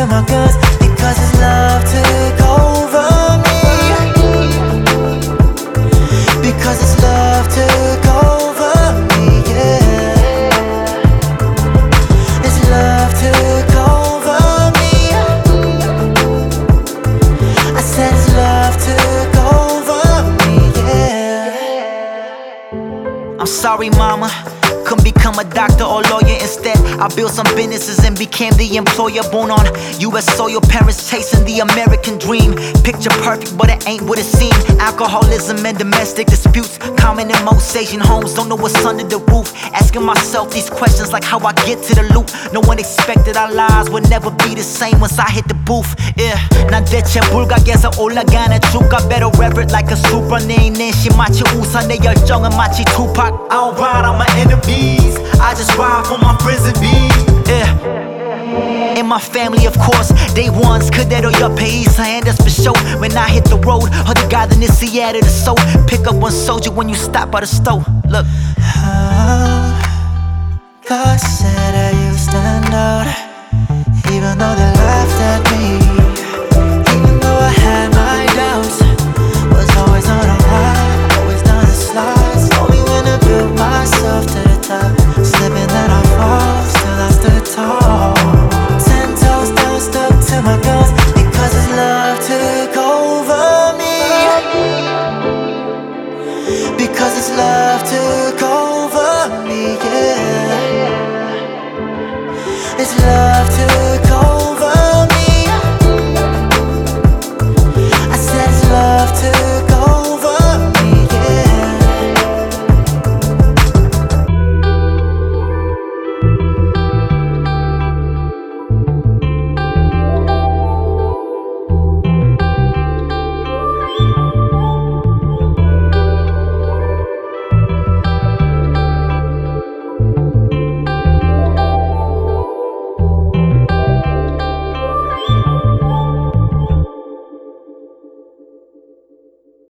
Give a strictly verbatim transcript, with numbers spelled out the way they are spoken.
to my guns, because his love took over me. Because his love took over me, yeah. His love took over me. I said his love took over me, yeah. I'm sorry, mama, couldn't become a doctor or lawyer. Instead, I built some businesses and became the employer. Born on U S soil, parents chasing the American dream. Picture perfect, but it ain't what it seemed. Alcoholism and domestic disputes, common in most Asian homes. Don't know what's under the roof. Asking myself these questions like how I get to the loop. No one expected our lives would never be the same once I hit the booth. Yeah, 난 대체 불가게에서 올라가는 쭉. I better rev it like a super. 내 인내심 마치 우산, 내 열정은 마치 Tupac. I don't ride on my enemies, I just ride for my friends and me. Yeah. In my family, of course, day ones 그대로 옆에 있어, and that's for sure. When I hit the road, 어디 가든 it's the air to the soul. Pick up one soldier when you stop by the store. Look. Oh, God said that you stand out, even though the